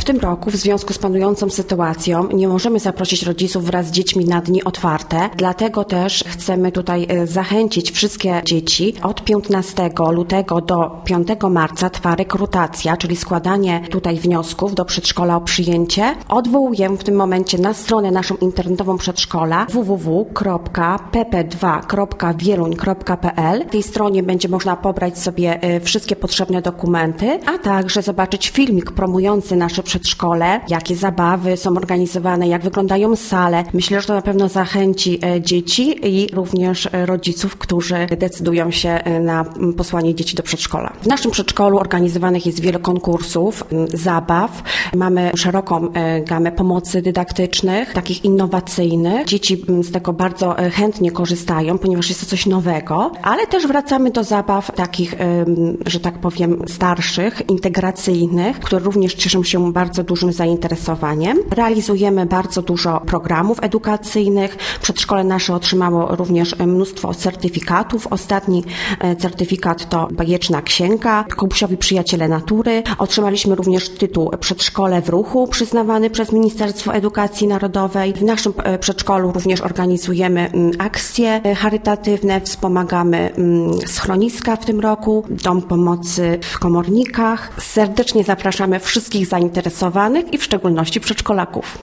W tym roku w związku z panującą sytuacją nie możemy zaprosić rodziców wraz z dziećmi na dni otwarte, dlatego też chcemy tutaj zachęcić wszystkie dzieci. Od 15 lutego do 5 marca trwa rekrutacja, czyli składanie tutaj wniosków do przedszkola o przyjęcie. Odwołujemy w tym momencie na stronę naszą internetową przedszkola www.pp2.wieluń.pl. W tej stronie będzie można pobrać sobie wszystkie potrzebne dokumenty, a także zobaczyć filmik promujący nasze przedszkole, jakie zabawy są organizowane, jak wyglądają sale. Myślę, że to na pewno zachęci dzieci i również rodziców, którzy decydują się na posłanie dzieci do przedszkola. W naszym przedszkolu organizowanych jest wiele konkursów, zabaw. Mamy szeroką gamę pomocy dydaktycznych, takich innowacyjnych. Dzieci z tego bardzo chętnie korzystają, ponieważ jest to coś nowego, ale też wracamy do zabaw takich, że tak powiem, starszych, integracyjnych, które również cieszą się bardzo dużym zainteresowaniem. Realizujemy bardzo dużo programów edukacyjnych. Przedszkole nasze otrzymało również mnóstwo certyfikatów. Ostatni certyfikat to Bajeczna Księga, Kubusiowi Przyjaciele Natury. Otrzymaliśmy również tytuł Przedszkole w ruchu, przyznawany przez Ministerstwo Edukacji Narodowej. W naszym przedszkolu również organizujemy akcje charytatywne, wspomagamy schroniska w tym roku, Dom Pomocy w Komornikach. Serdecznie zapraszamy wszystkich zainteresowanych i w szczególności przedszkolaków.